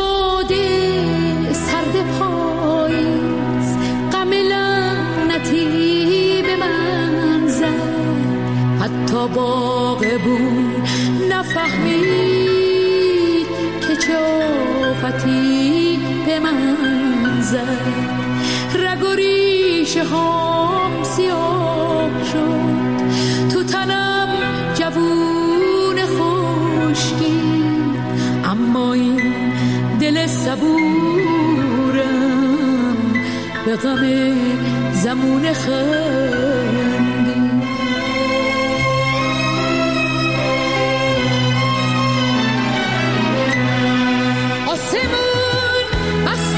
باد سرد پاییز غم لعنتی به من زد، حتی باغبون نفهمید که چه آفتی به من زد. رگ و ریشه هام سیاه شد، تو تنم جوون خشکی، اما این دل صبورم به غم زمون خندی. آسمون مست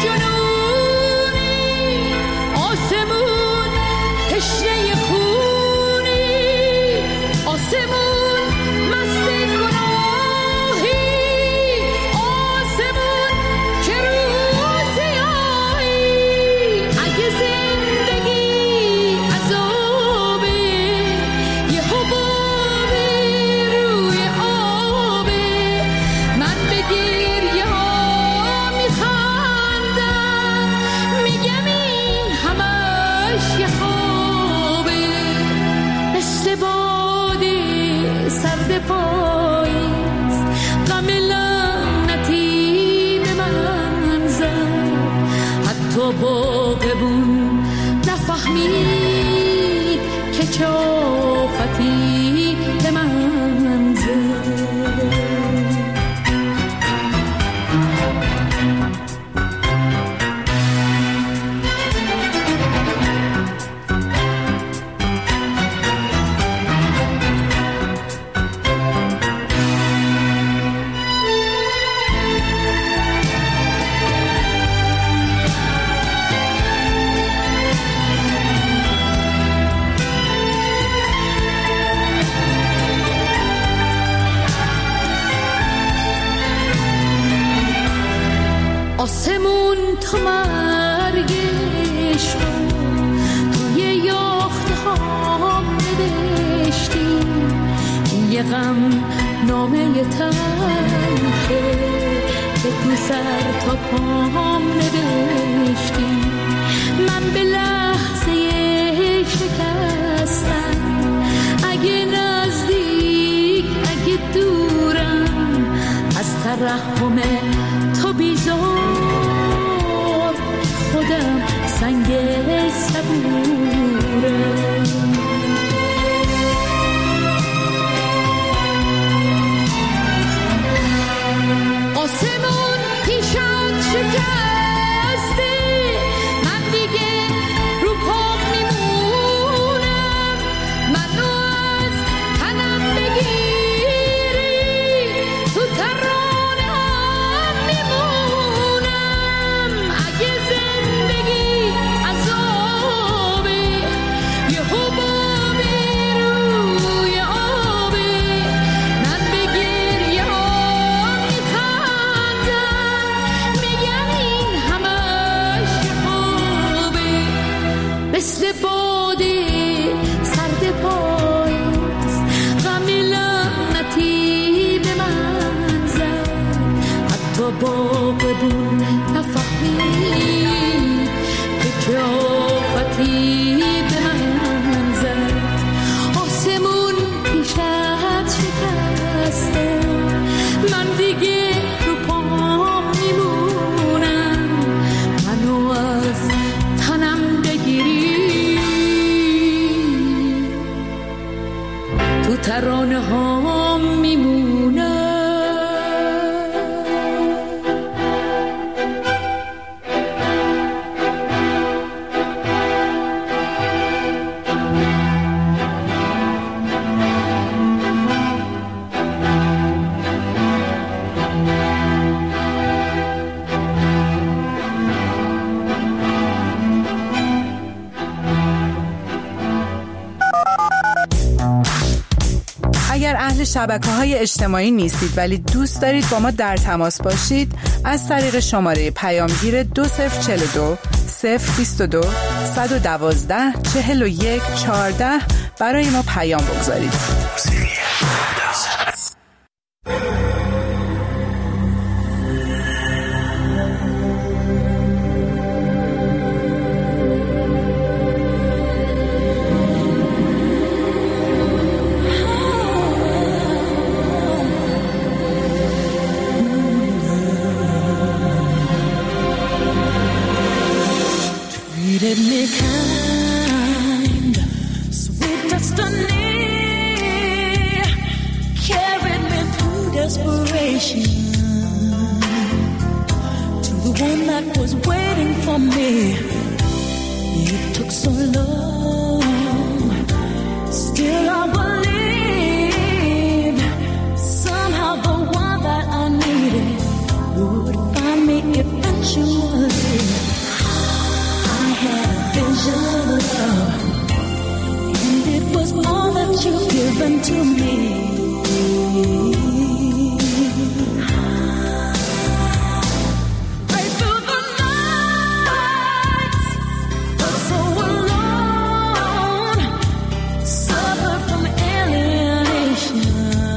جنونی، آسمون تشنه خونی، آسمون مست گناهی، آسمون که روزیایی. اگه زندگی عذابه، یه حبابی روی آبه، من به گریه ها میخندم، میگم این همش یه خوابه. مثل باد سرد پاییز غم لعنتی به من زد، حتی باغبون نفهمید که چه آفتی به من زد. آسمون تا مرگش رو توی یاخته ها نوشتی، این یه غم نامه تلخه که تو سر تا پام نوشتی. من به لحظه شکستم، اگه نزدیک اگه دورم، از ترحم تو بیزار خودم سنگ صبورم. آسمون پیشت شکسته، من دیگه رو پام میمونم، منو از تنم بگیری تو ترانه‌ام میمونم. اگه زندگی عذابه، یه حبابی روی آبه، من به گریه ها میخندم، میگم این همش یه خوابه. مثل باد سرد پاییز غم لعنتی به من زد، حتی باغبون نفهمید که چه آفتی به من زد. آسمون پیشت شکسته، من دیگه رو پام میمونم، منو از تنم بگیری تو ترانه ها میمونم. اگر اهل شبکه‌های اجتماعی نیستید ولی دوست دارید با ما در تماس باشید، از طریق شماره پیامگیر 2042 022 112 41 14 برای ما پیام بگذارید. treated me kind, sweet destiny carried me through desperation to the one that was waiting for me. It took so long, still I believed somehow the one that I needed would find me eventually. I had a vision of love, and it was all that you've given to me. Right through the nights, felt so alone, suffered from alienation,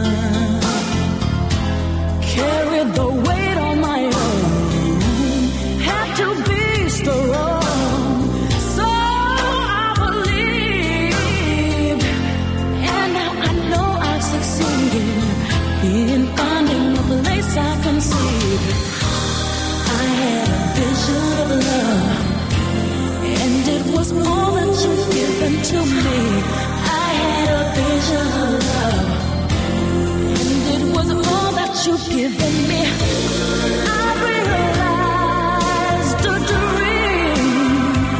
carried the weight on my own, had to be strong. So I believed, and now I know I've succeeded in finding a place I can see. I had a vision of love, and it was all that you've given to me. I had a vision of love, and it was all that you've given me. I realized a dream,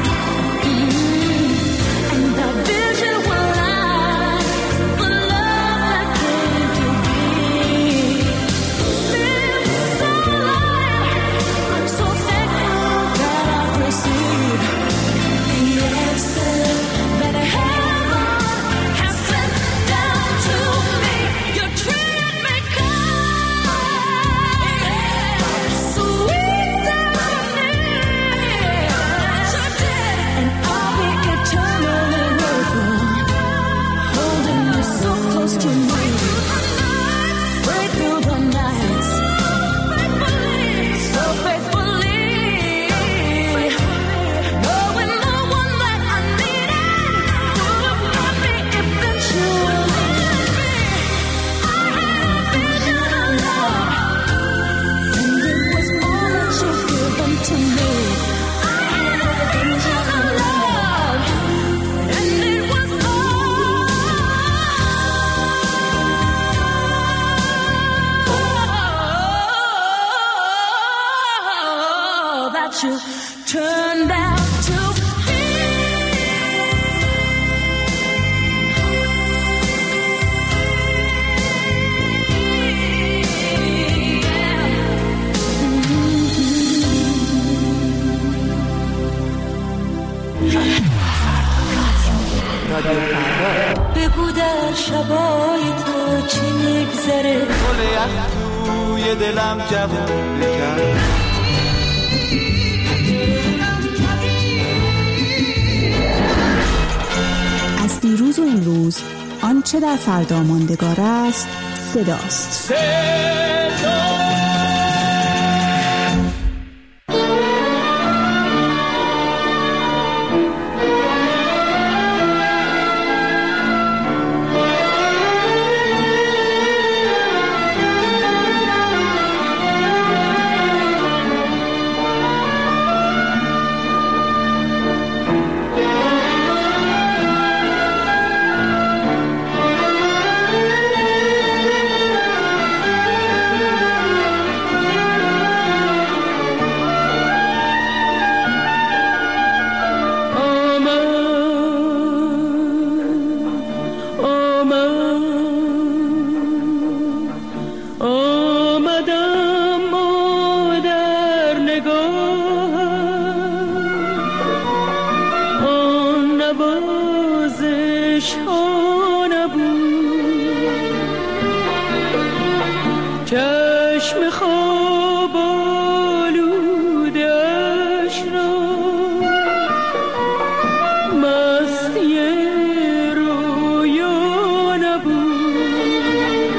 and the vision was the love that came to be. This life, I'm so thankful that I've received the answer that heaven has sent down to me. You treated me kind, sweet destiny, and I'll be eternally grateful, holding you so close to me. Right through the nights, so faithfully, knowing the one that I needed would find me eventually. I had a vision of love, and it was all that you've given to me. I had a vision of love, and it was all that you turned out to be. بگو در شبای تو چی میگذره، گل یخ توی دلم جوونه کرد. از دیروز و امروز آنچه در فردا ماندگار است صداست. چشم خواب آلودش را مستی رویا نبود،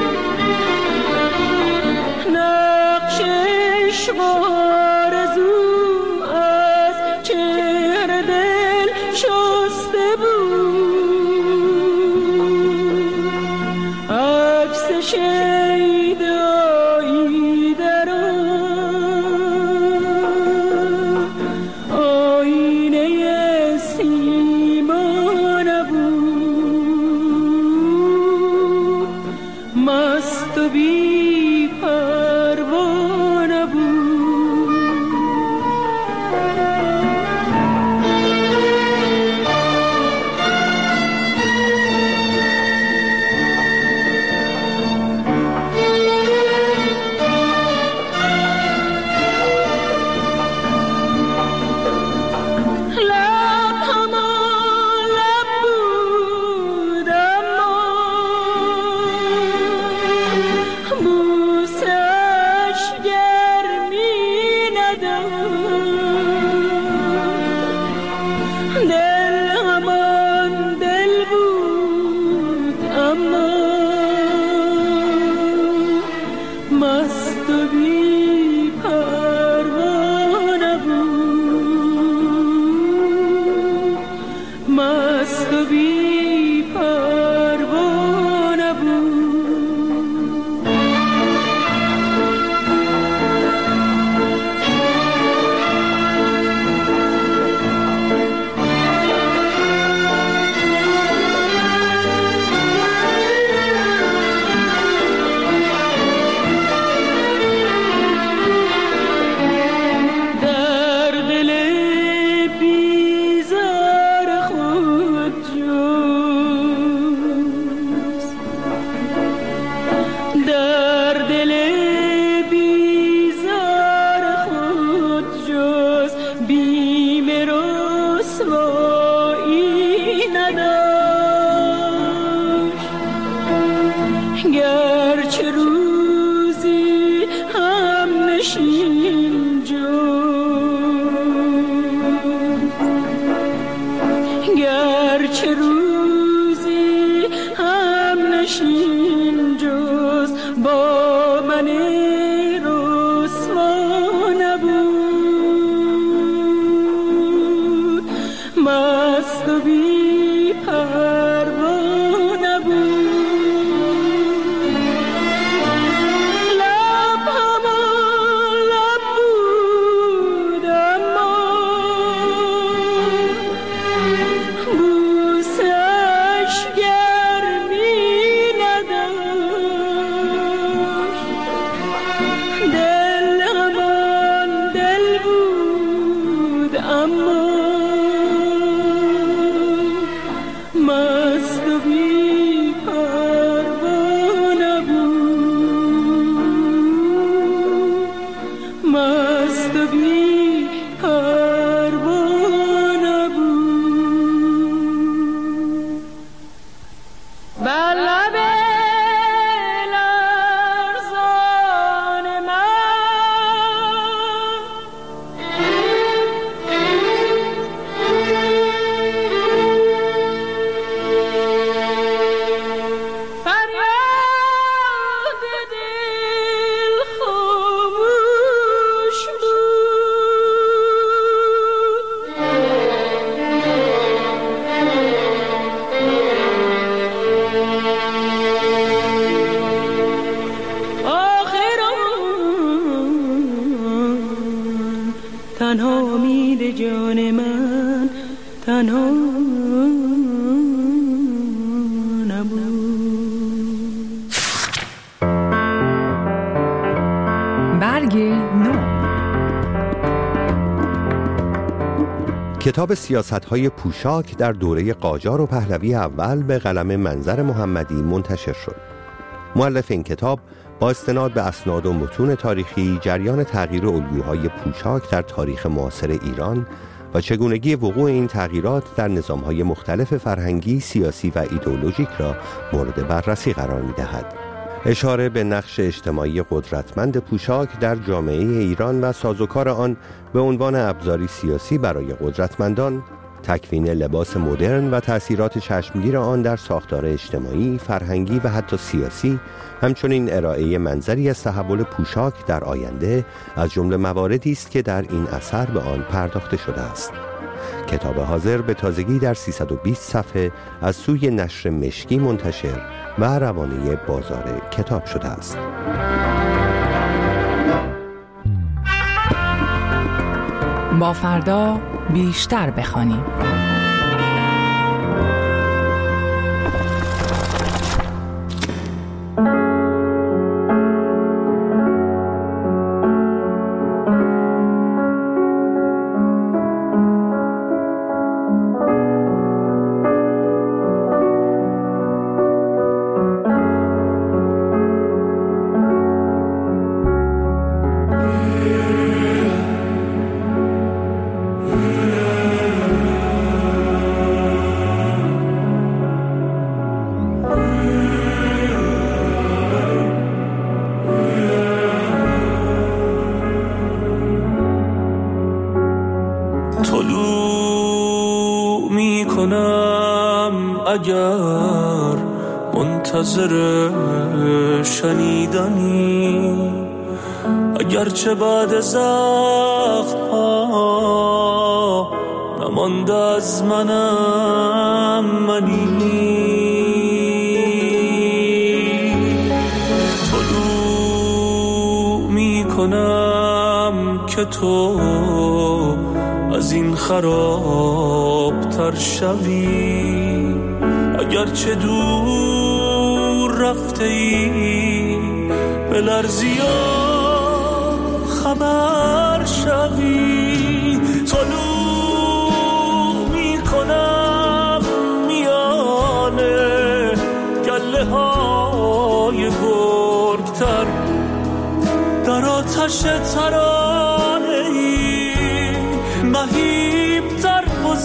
نقشش آرزو از چهره دل شسته بود، عکس شیدایی در آینه تنها امید جان من تنها نبود. برگ نو. کتاب سیاست‌های پوشاک در دوره قاجار و پهلوی اول به قلم منظر محمدی منتشر شد. مؤلف این کتاب با استناد به اسناد و متون تاریخی جریان تغییر الگوهای پوشاک در تاریخ معاصر ایران و چگونگی وقوع این تغییرات در نظام‌های مختلف فرهنگی، سیاسی و ایدئولوژیک را مورد بررسی قرار می‌دهد. اشاره به نقش اجتماعی قدرتمند پوشاک در جامعه ایران و سازوکار آن به عنوان ابزاری سیاسی برای قدرتمندان، تکوین لباس مدرن و تأثیرات چشمگیر آن در ساختار اجتماعی، فرهنگی و حتی سیاسی، همچنین ارائه منظری از تحول پوشاک در آینده از جمله مواردی است که در این اثر به آن پرداخته شده است. کتاب حاضر به تازگی در 320 صفحه از سوی نشر مشکی منتشر و روانه بازار کتاب شده است. با فردا بیشتر بخوانیم. طلوع می کنم اگر منتظر شنیدنی، اگرچه بعد زخم ها نمانده از منم منی. طلوع می کنم که تو از این خراب تر شوی، اگرچه دور رفته ای بلرزی و خبر شوی. طلوع می کنم میانه گله های گرگتر، در آتش ترانه ای مهیبتر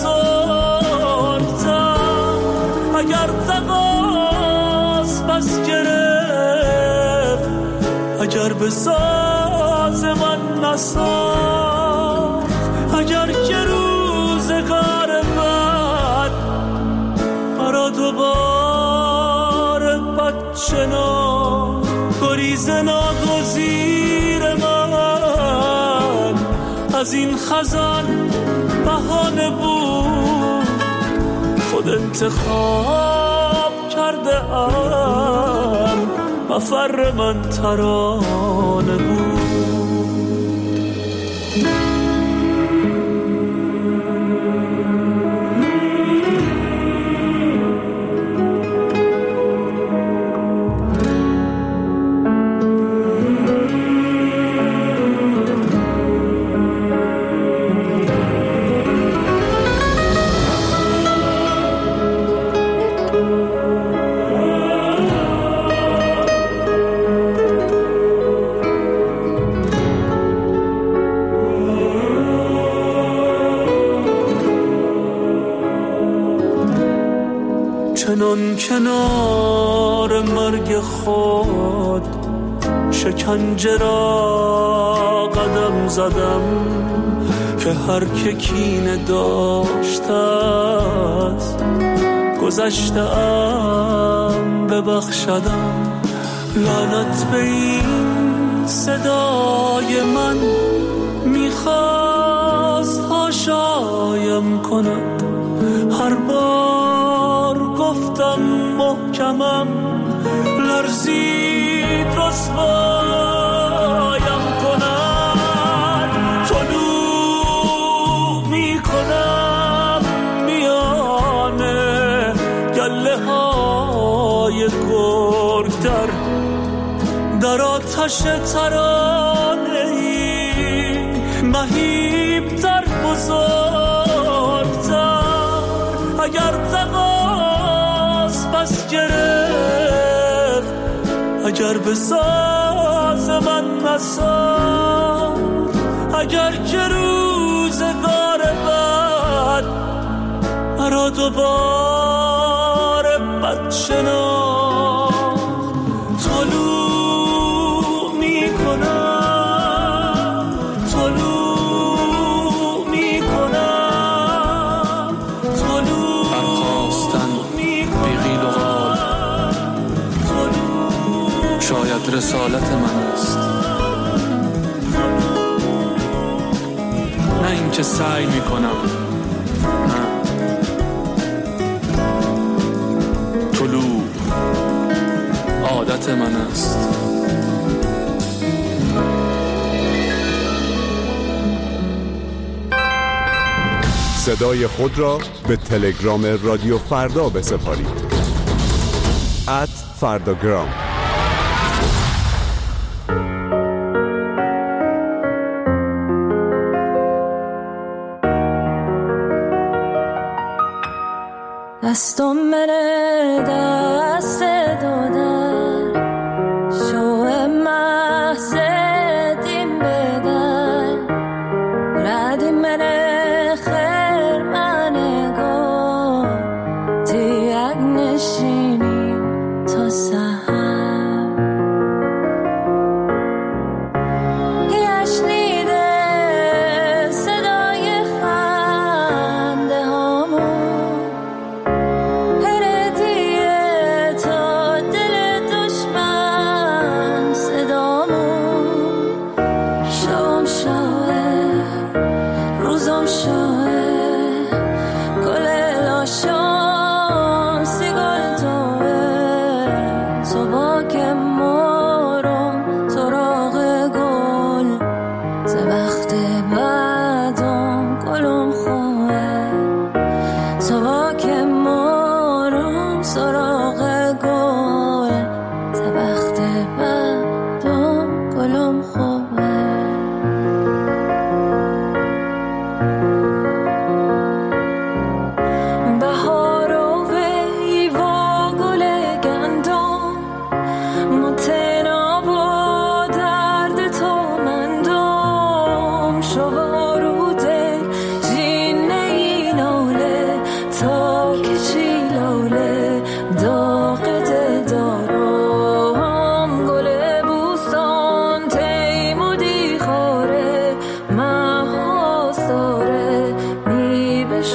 بزرگتر. اگر تقاس بس گرفت، اگر به ساز من نساخت، اگر که روزگار بد برا دوباره بد شناخت، گریز ناگزیر من از این خزان بهانه بود، خود انتخاب کرده ام مفر من ترانه بود. چنان کنار مرگ خود شکنجه را قدم زدم، که هر که کینه داشته است گذشته‌ام ببخشدم. لعنت به این صدای من میخواست هاشایم کند، هر بار گفتم محکمم لرزید رسوایم کند. طلوع می کنم میانه گله های گرگتر، در آتش ترانه ای مهیبتر بزرگتر. اگر تقاس پس گرفت، اگر به ساز من نساخت، اگر که روزگار بد مرا دوباره بد شناخت. طلوع می کنم، طلوع می کنم، طلوع برخواستن بیغیل و غال، شاید رسالت من است، نه اینکه سعی می کنم. نه، طلوع عادت من است. صدای خود را به تلگرام رادیو فردا بسپارید. @فرداگرام. دستم منه دست دادر، شو محض دیم بدر، ردی منه خیر منه گو، تیگ نشینی تا سحر. یشنیده صدای خر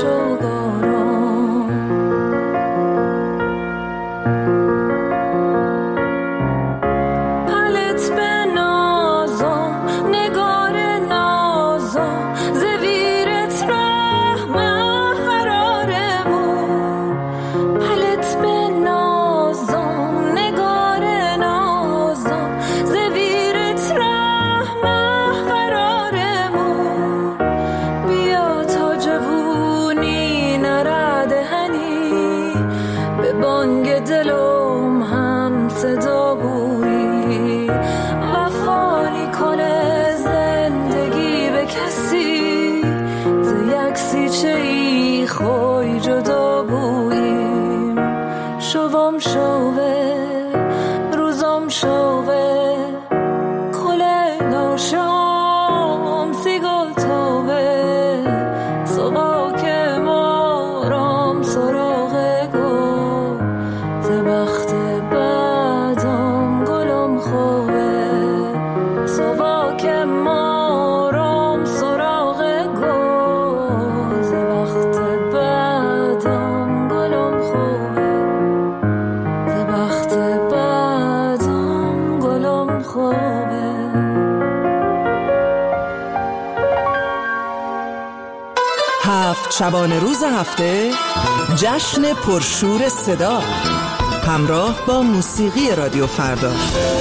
شبانه روز هفته جشن پرشور صدا همراه با موسیقی رادیو فردا.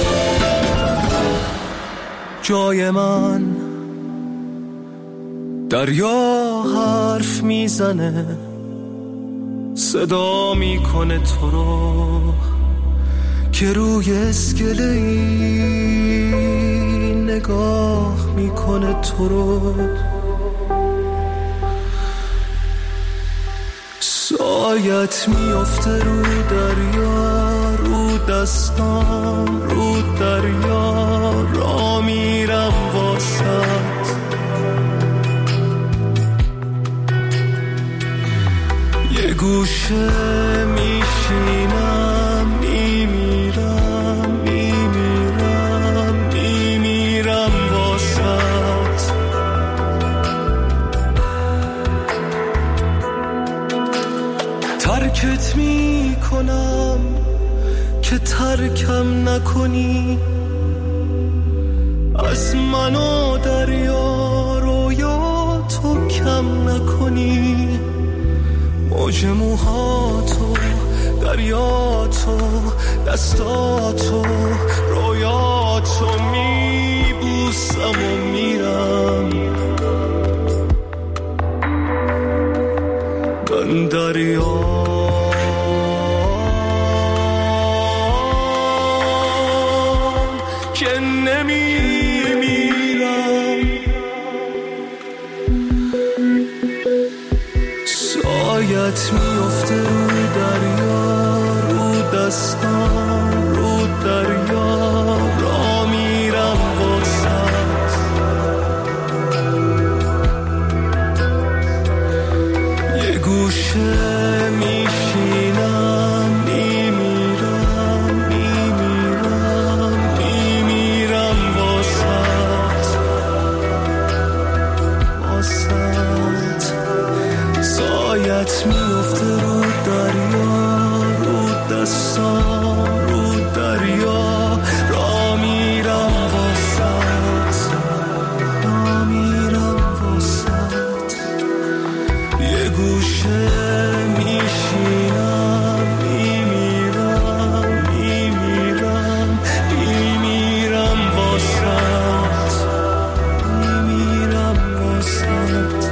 جای من دریا حرف میزنه، صدا میکنه تو رو که روی اسکله‌ای نگاه میکنه تو رو. سایت میافته رو دریا، رو دستام رو دریا، را میرم واسط. یه گوشه میشینم، میمیرم میمیرم میمیرم واسط. ترکت میکنم که ترکم نکنی، از من و دریا رویاتو کم نکنی. موج موهاتو، دریاتو، دستاتو، رویاتو میبوسم و میرم. من دریا که نمیمیرم. سایت میفته رو دریا، رو دستام رو دریا، را میرم واسط. یه گوشه میشینم، میمیرم میمیرم میمیرم واسط واسط. سایت میفته رو دریا، رو دستام رو دریا، را میرم واسط، را میرم واسط. یه گوشه میشینم، میمیرم میمیرم میمیرم واسط، میمیرم واسط.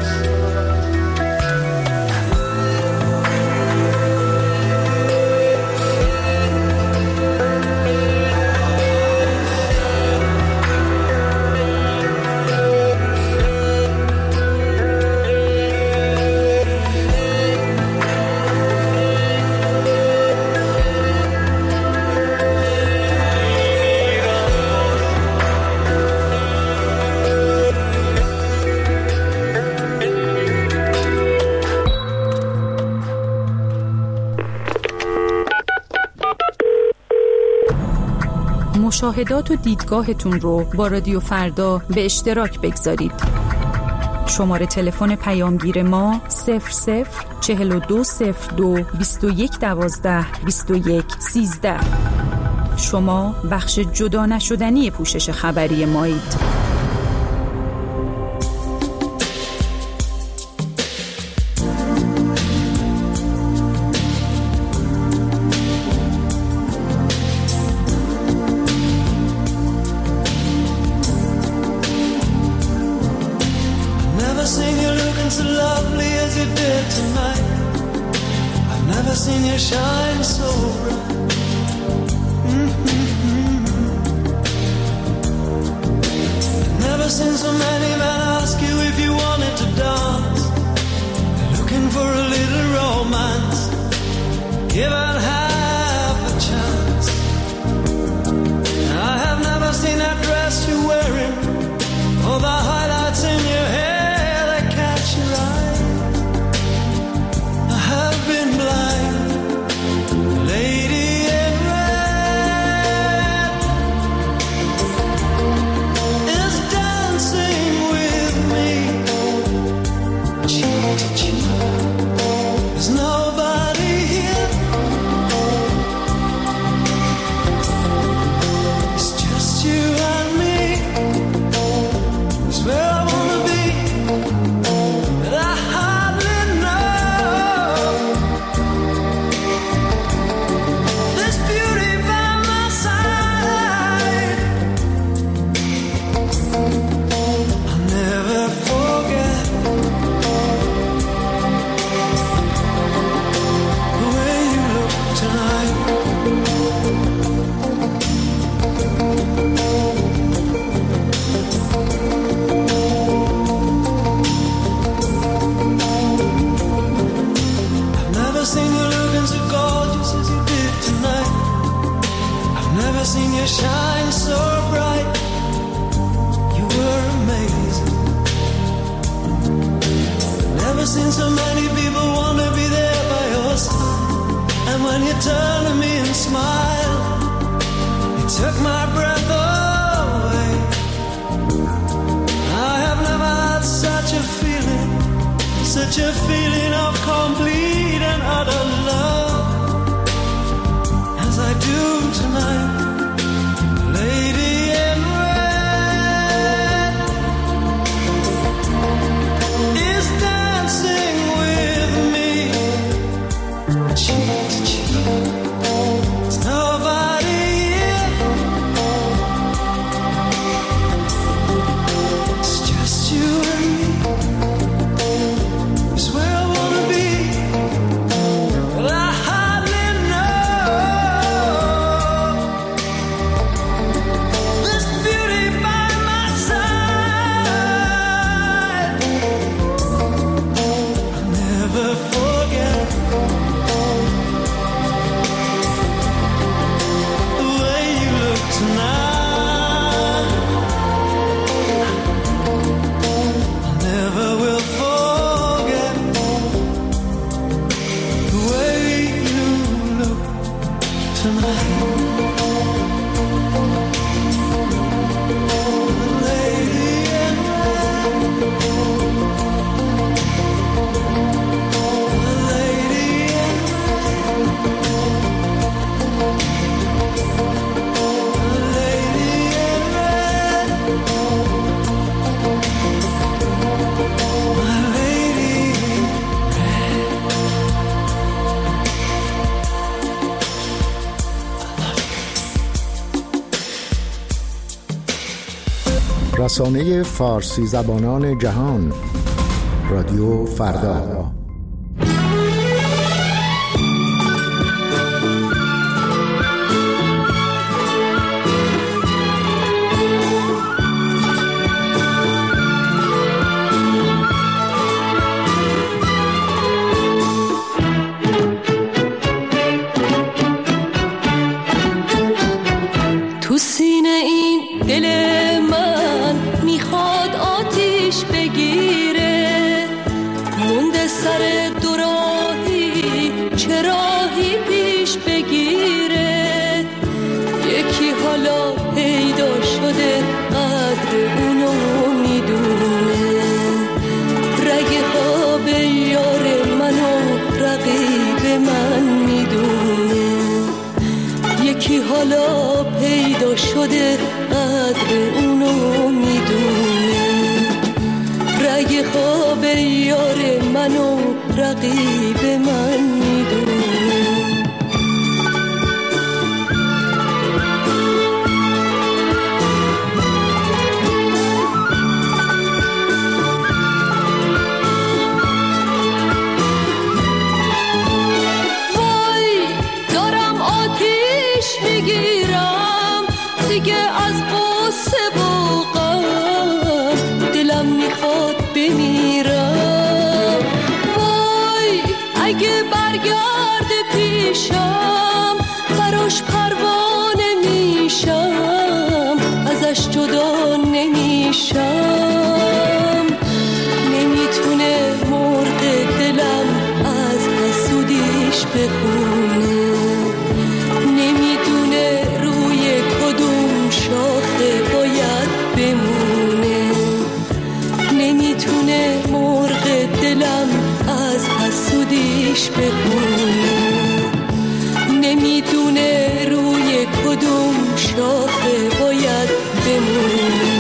مشاهدات و دیدگاهتون رو با رادیو فردا به اشتراک بگذارید. شماره تلفن پیامگیر ما 00420221122113. شما بخش جدا نشدنی پوشش خبری مایید. رسانه فارسی زبانان جهان، رادیو فردا. تو سینه این دل من میخواد آتیش بگیره، مونده سر یار منو رقیب من میدونه. وای دارم آتیش میگیرم دیگه از قصه و غم، دلم میخواد بمیرم. وای اگه برگرد پیشم براش پروانه میشم، ازش جدا نمیشم. نمیتونه مرغ دلم از حسودیش بخونه، نمیدونه روی کدوم شاخه باید بمونه. نمیتونه مرغ دلم از حسودیش بخونه، نمیدونه روی کدوم شاخه باید بمونه.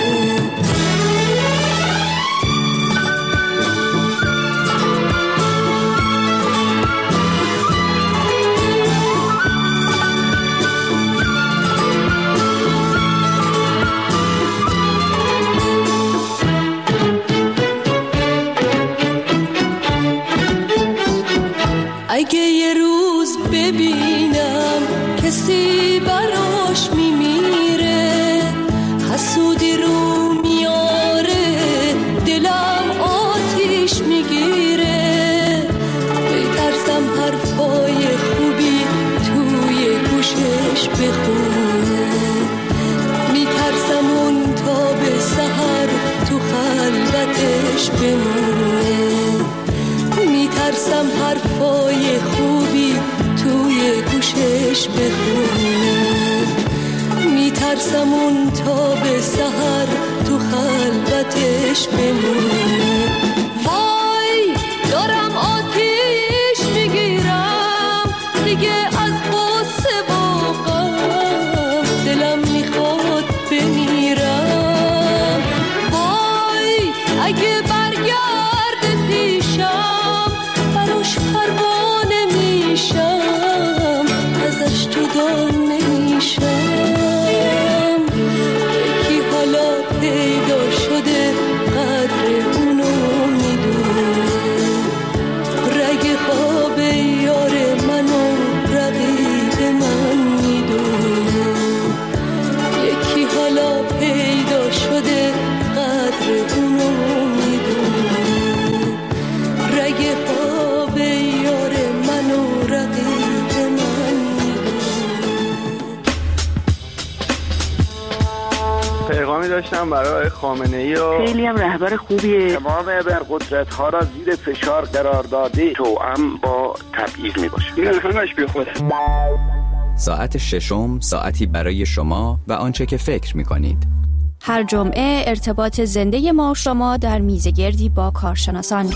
اگه یه روز ببینم کسی براش میمیره، حسودی رو میاره، دلم آتیش میگیره. میترسم حرفای خوبی توی گوشش بخونه، میترسم اون تا به سحر تو خلوتش بمونه. میترسم حرفای خوبی توی گوشش بخونه، میترسم اون تا به سحر تو خلوتش بمونه. وای دارم آتیش میگیرم دیگه از قصه و غم، دلم میخواد بمیرم. وای اگه برگرد پیشم براش پروانه میشم، ازش جدا نمیشم. یکی حالا پیدا شده قدر اونو میدونه، رگ خواب یار منو رقیب من میدونه. یکی حالا پیدا شده قدر اونو میدونه، رگ خواب یار منو رقیب من میدونه. پیغامی داشتم برای خامنه‌ای و خیلی هم رهبر خوبیه. تمام ابرقدرت‌ها را زیر فشار قرار داده، توأم با تبعیض میباشه. این همش بیخوده. ساعت ششم ساعتی برای شما و آنچه که فکر می‌کنید. هر جمعه ارتباط زنده ما شما در میزگردی با کارشناسان.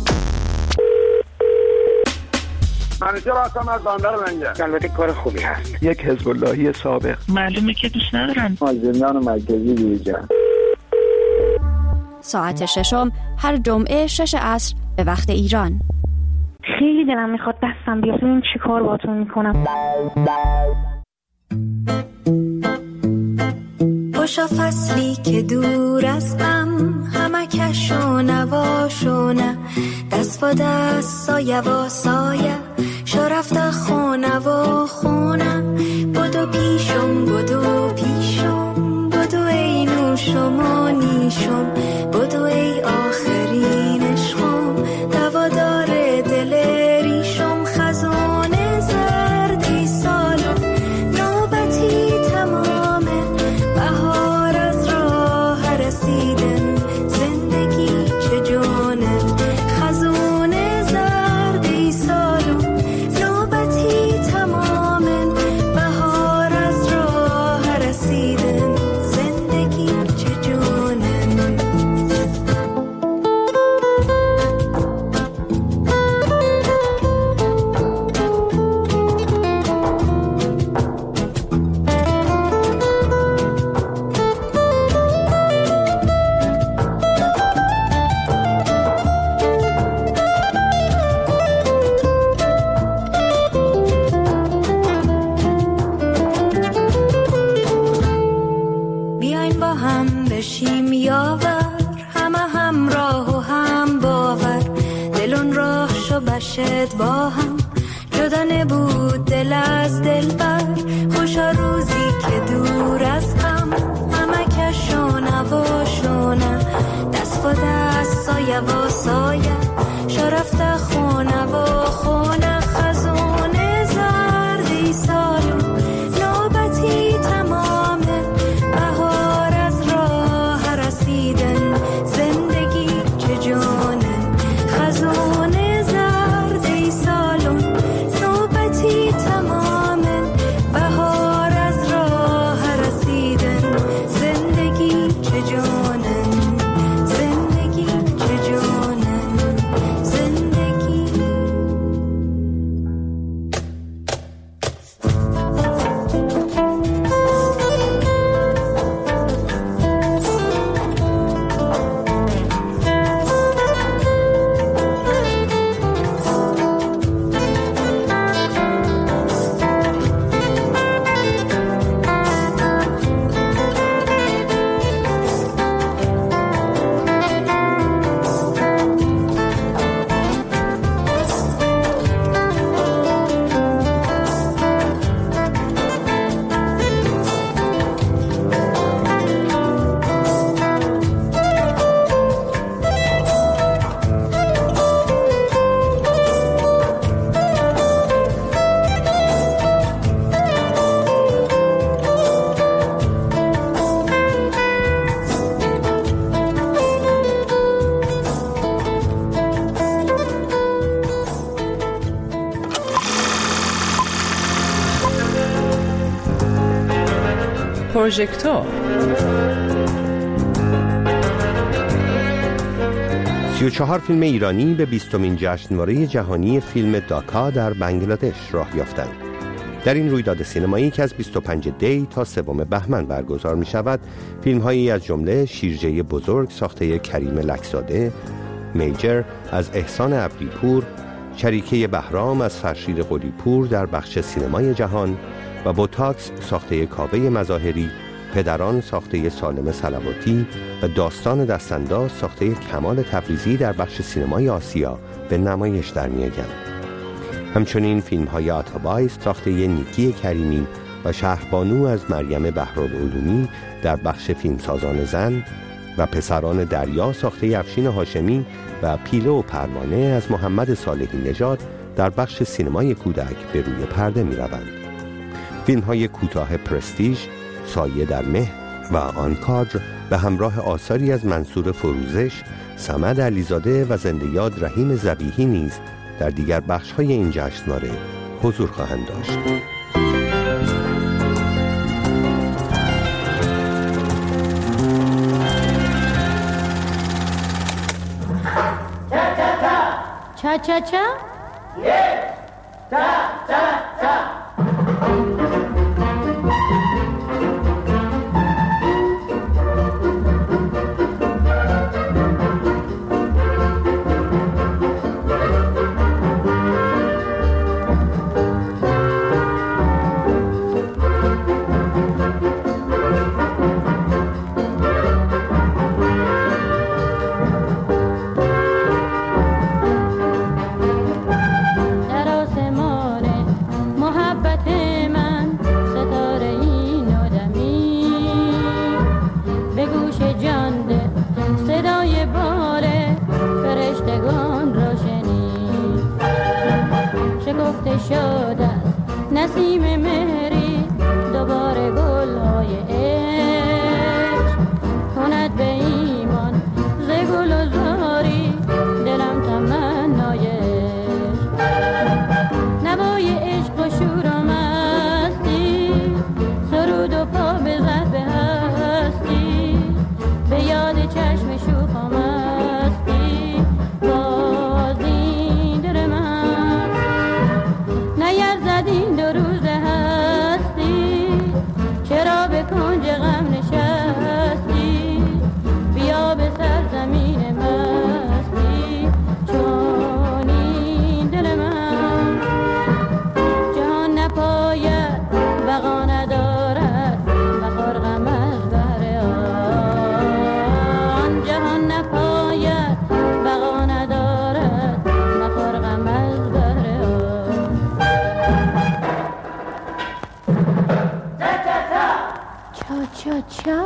منیجر هستم از بندر منجر. البته کار خوبی هست. یک حزب اللهی سابق. معلومه که دوست ندارن. زندان مرکزی دیجا. ساعت ششم هر جمعه 6 عصر به وقت ایران. خیلی دلم میخواد دستم بیاد ببینم چی کار باهاتون میکنم. خوشا فصلی که دور از غم، همه کشو نواشو نه، دست و دست سایه و سایه، شو رفته خونه و خونه. بدو پیشم بدو پیشم، بدو ای نوشم و نیشم، بدو ای آخرین عشقم، دوا داره دل ریشم. خزانه زردی سالم نوبتی تمامه، بهار از راه رسیدن، زندگی چه جانه. خزانه زردی سالم نوبتی تمامه، بهار از راه رسیدن، زندگی چه جانه. عشقت با هم جدا نبود دل از دل بر خوشا روزی که دور از غم همه کشونه و شونه دست و دست سایه و سایه شرفت خونه و خونه خزونه زردی سالون نوبتی تمامه بهار از راه رسیدن زندگی چه جانه خزونه زردی سالون نوبتی تمامه بهار از راه رسیدن زندگی چه جانه زندگی چه جانه زندگی. پروژکتور 34 فیلم ایرانی به 20مین جشنواره جهانی فیلم داکا در بنگلادش راه یافتند. در این رویداد سینمایی که از 25 دی تا 3 بهمن برگزار می شود، فیلم هایی از جمله شیرجه بزرگ ساخته کریم لکزاده، میجر از احسان ابریپور، شریکه بهرام از فرشید قلی‌پور در بخش سینمای جهان و بوتاکس ساخته کاوه مظاهری، پدران ساخته سالم صلواتی و داستان دستانداز ساخته کمال تبریزی در بخش سینمای آسیا به نمایش در می‌آیند. همچنین فیلم‌های آتابایس ساخته نیکی کریمی و شهربانو از مریم بهرالعلومی در بخش فیلمسازان زن و پسران دریا ساخته افشین هاشمی و پیله و پروانه از محمد صالحی نژاد در بخش سینمای کودک به روی پرده می‌روند. فیلم‌های کوتاه پرستیژ، سایه در مه و آن کادر به همراه آثاری از منصور فروزش، صمد علیزاده و زنده یاد رحیم ذبیحی نیز در دیگر بخش‌های این جشنواره حضور خواهند داشت. چا چا چا تا تا تا شده نسیم مهری دوباره گل‌های عشق کند به ایمان ز گل و زاری دلم تمنای عشق نوای عشق و شور و مستی سرود و پا بزد به هستی به یاد چشم شوخ و مستی باز این دل من نیرزد بچه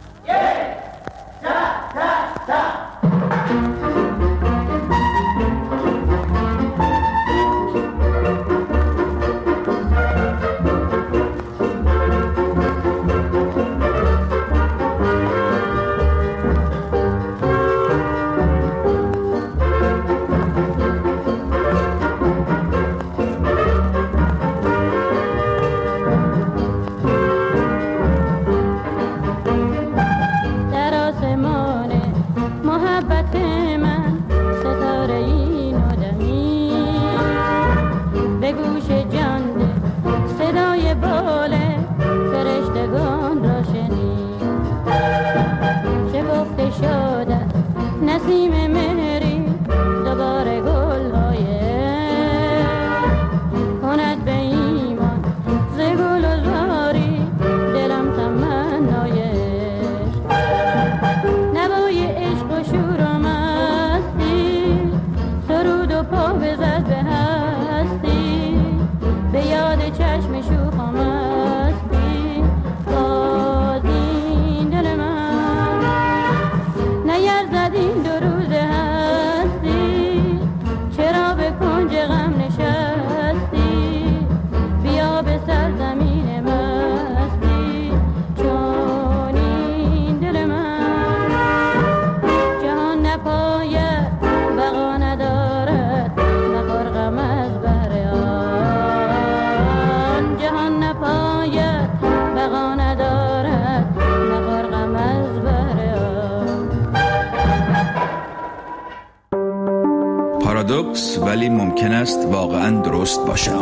پارادوکس ولی ممکن است واقعا درست باشد.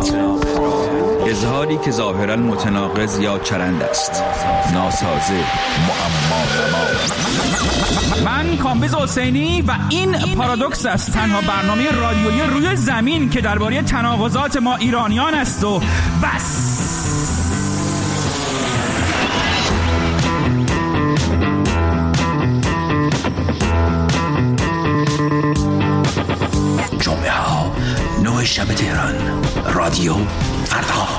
اظهاری که ظاهرا متناقض یا چرند است، ناسازه، معما. من کامبیز حسینی و این پارادوکس است، تنها برنامه رادیویی روی زمین که درباره تناقضات ما ایرانیان است و بس. جمعه ها 9 شب تهران، رادیو فردا.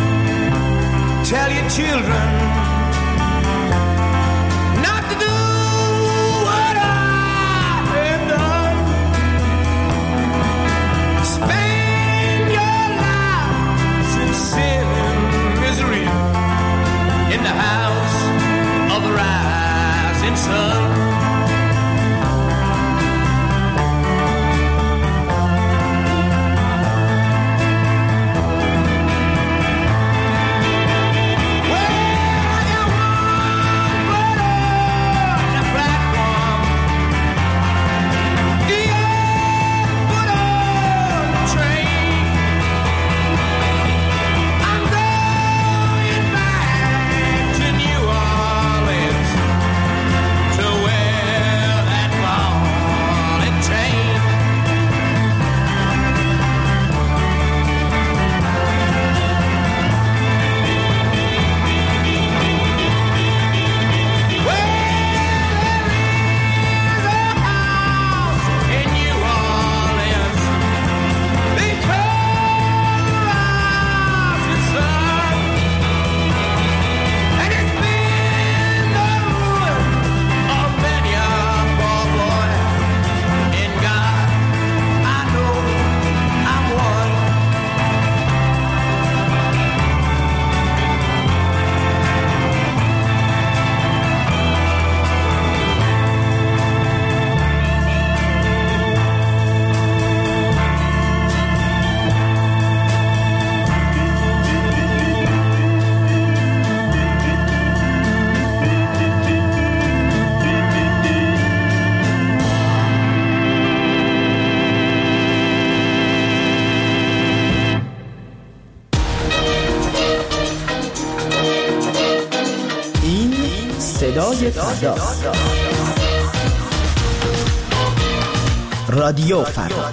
Children not to do صدای فردا. رادیو فردا.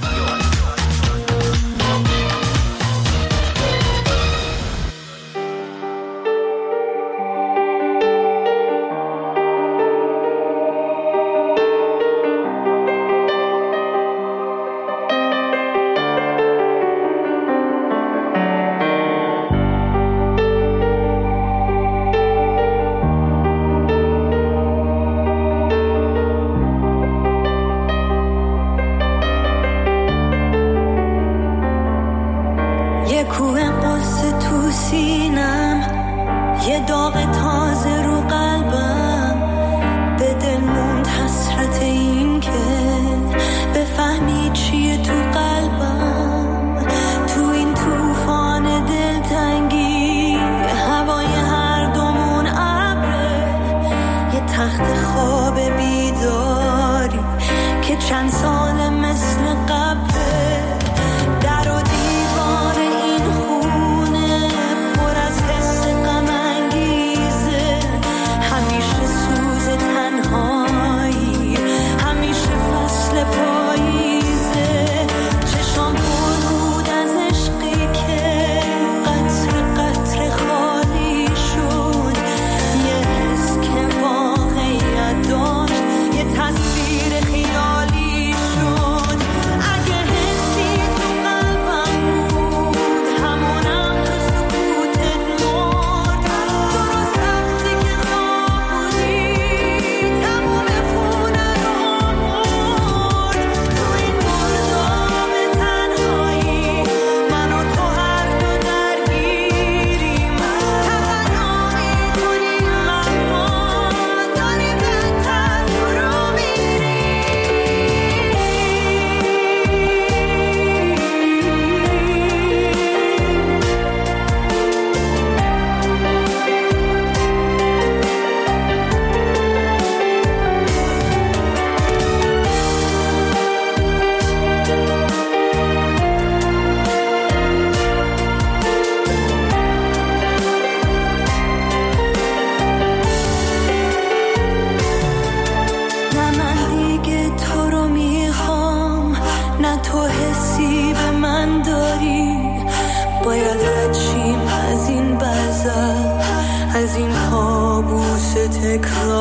از این کابوس تکرار